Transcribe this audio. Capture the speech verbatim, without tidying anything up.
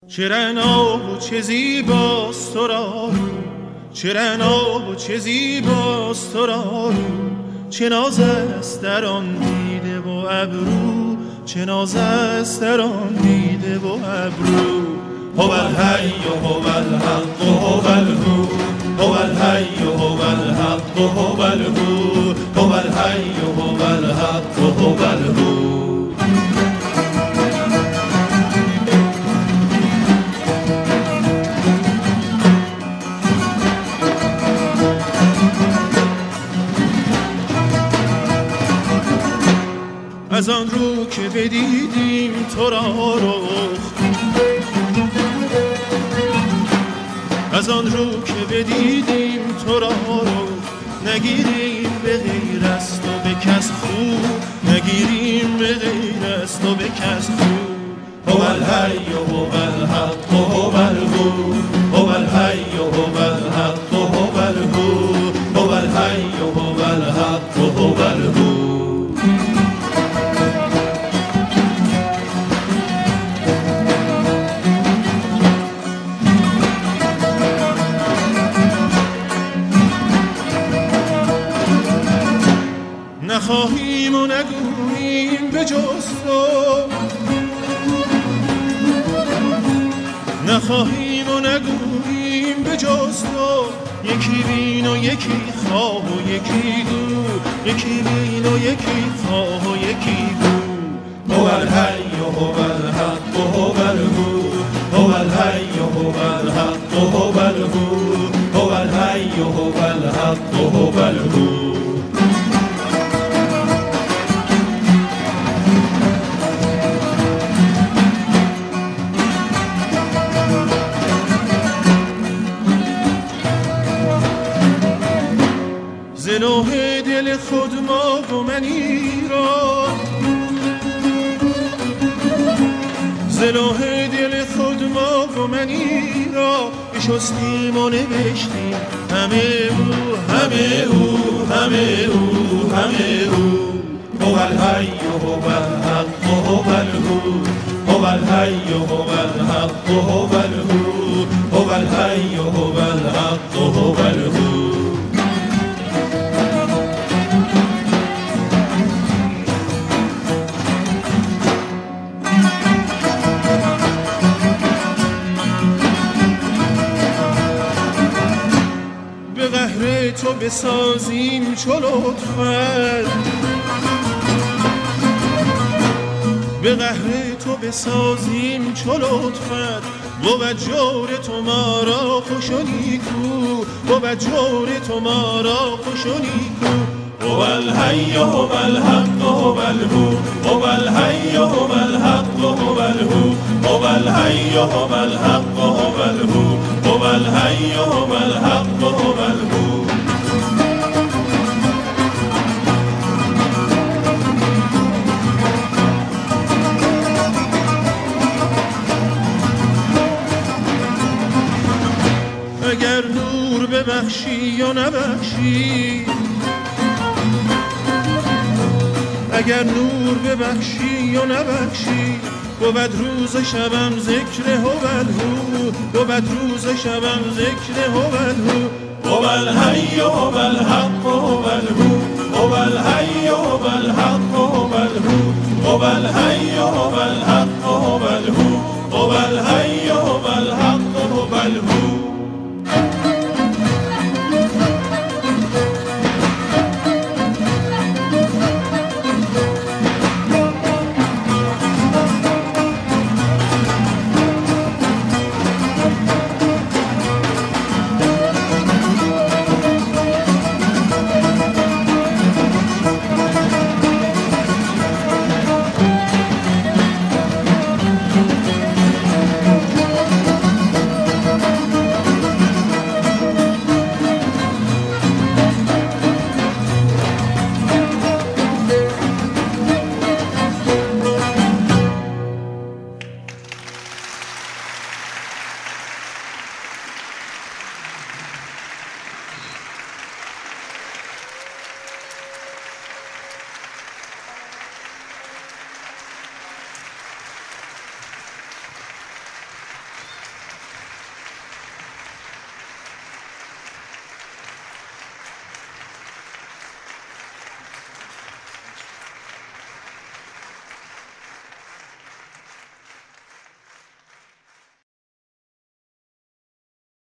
چه رناب و چه زیباست تو را، چه رناب و چه زیباست تو را، چه ناز است در آن دیده و ابرو، چه ناز است در آن دیده و ابرو. هو الحی هو الحق هو الهو، هو الحی هو الحق هو الهو، هو الحی هو الحق هو الهو. از آن رو که بدیدیم تو را رخ، از آن رو که بدیدیم تو را رخ، نگیریم به غیر از تو به کس خو، نگیریم به غیر از تو به کس خو. هو الحی هو الحق هو الهو، هو الحی هو الحق هو الهو، هو الحی هو الحق هو الهو. نخواهیم و نگوییم به جز تو، نخواهیم و نگوییم به جز تو، یکی بین و یکی خواه و یکی گو، یکی بین و یکی خواه و یکی گو. هو الحی هو الحق هو الهو، هو الحی هو الحق هو الهو، هو الحی هو الحق هو الهو. ز نوح دل خود ما و منی را، ز نوح دل خود ما و منی را بشستیم و نوشتیم همه او، همه او، همه او، همه او. هو الحی هو الحق هو الهو، هو الحی هو الحق هو الهو، هو الحی هو الحق هو الهو. به قهر تو بسازیم چو لطفت، به قهر تو بسازیم چو لطفت، بود جور تو ما را خوش و نیکو، بود جور تو ما را خوش و نیکو. هو الحی هو الحق هو الهو، هو الحی هو الحق هو الهو، هو الحی هو الحق هو الهو، هو الحی هو الحق هو الهو. اگر نور ببخشی یا نبخشی، اگر نور ببخشی یا نبخشی، بود روز شبم ذکر هو الهو، بود روز شبم ذکر هو الهو. هو الحی هو الحق هو الهو، هو الحی هو الحق هو الهو، هو الحی هو الحق هو الهو، هو الحی